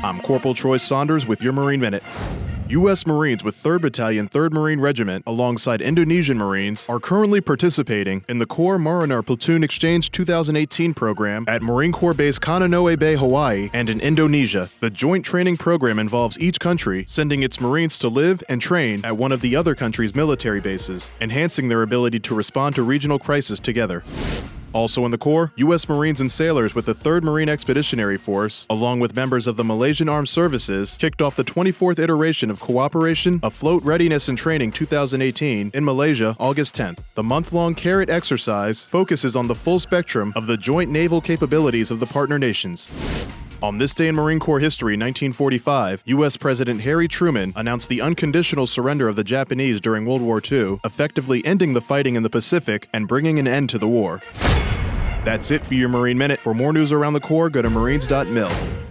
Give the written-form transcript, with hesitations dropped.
I'm Corporal Troy Saunders with your Marine Minute. U.S. Marines with 3rd Battalion, 3rd Marine Regiment, alongside Indonesian Marines, are currently participating in the Corps Mariner Platoon Exchange 2018 program at Marine Corps Base Kananoe Bay, Hawaii, and in Indonesia. The joint training program involves each country sending its Marines to live and train at one of the other country's military bases, enhancing their ability to respond to regional crises together. Also in the Corps, U.S. Marines and sailors with the 3rd Marine Expeditionary Force, along with members of the Malaysian Armed Services, kicked off the 24th iteration of Cooperation, Afloat Readiness and Training 2018 in Malaysia, August 10th. The month-long CARROT exercise focuses on the full spectrum of the joint naval capabilities of the partner nations. On this day in Marine Corps history, 1945, U.S. President Harry Truman announced the unconditional surrender of the Japanese during World War II, effectively ending the fighting in the Pacific and bringing an end to the war. That's it for your Marine Minute. For more news around the Corps, go to marines.mil.